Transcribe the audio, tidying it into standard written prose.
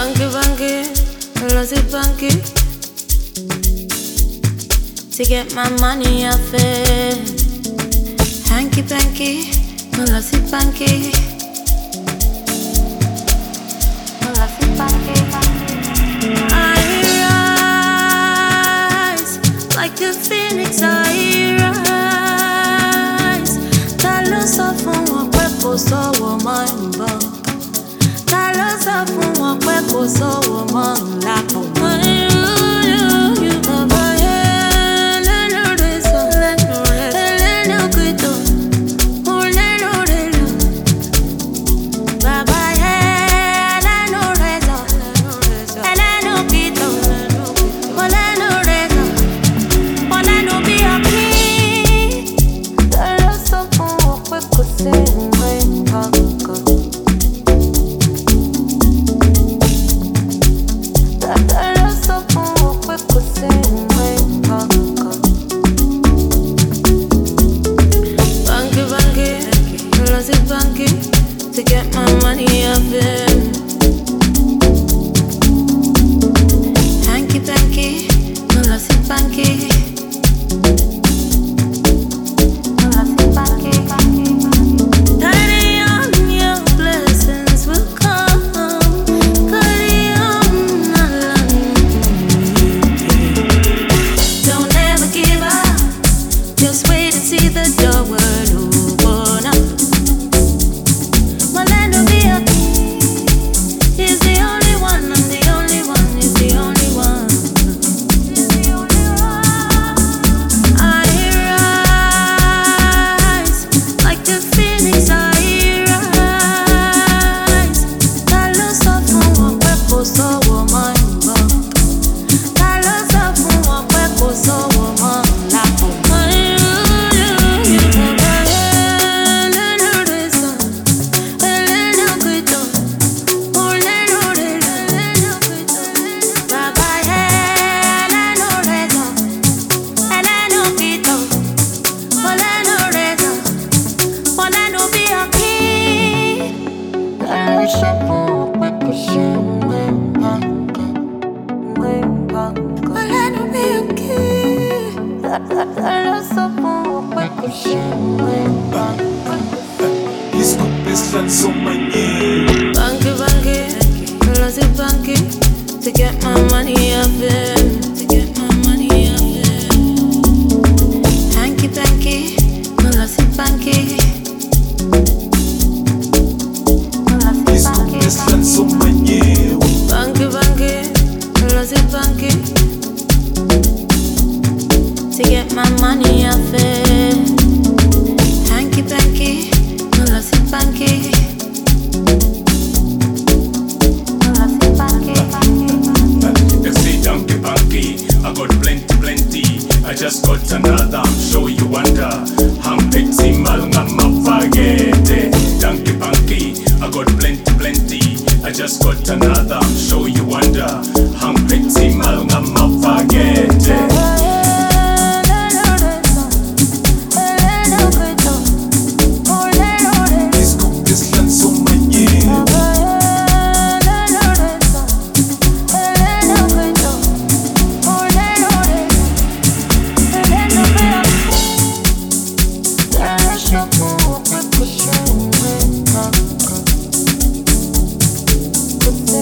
Banky, banky, lots of banky. To get my money off it. Hanky panky, lots of banky. Lots of banky. I rise like the phoenix. I rise. Ta ló sọ fún wọn pé kò sówó mọ́ níbọn? Ta ló sọ fún wọn pé kò sówó mọ́ lápò? To get my money off him. Hanky panky, lossy panky. Lossy panky. Carry on, your blessings will come. Carry on, don't ever give up. Just wait and see the door will open up. Banky, banky, lots of banky. To get my money off him. To get my money off him. Hanky panky, lots of banky. Banky, banky, lots of banky. To get my money off it. Hanky panky, lots of banky. I got plenty. I just got another. I'm sure you wonder. I'm petty mal mapagete. Donkey punky. I got plenty. I just got another. I'm sure you wonder. I'm petty mal mapagete. Good